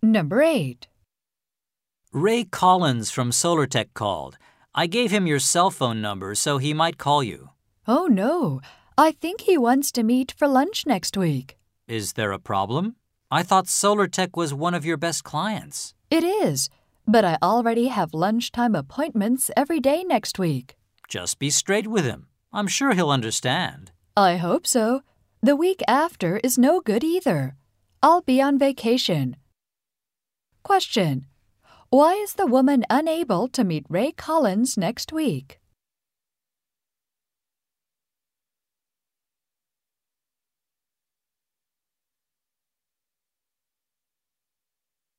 Number 8. Ray Collins from SolarTech called. I gave him your cell phone number so he might call you. Oh no, I think he wants to meet for lunch next week. Is there a problem? I thought SolarTech was one of your best clients. It is, but I already have lunchtime appointments every day next week. Just be straight with him. I'm sure he'll understand. I hope so. The week after is no good either. I'll be on vacation. Question: Why is the woman unable to meet Ray Collins next week?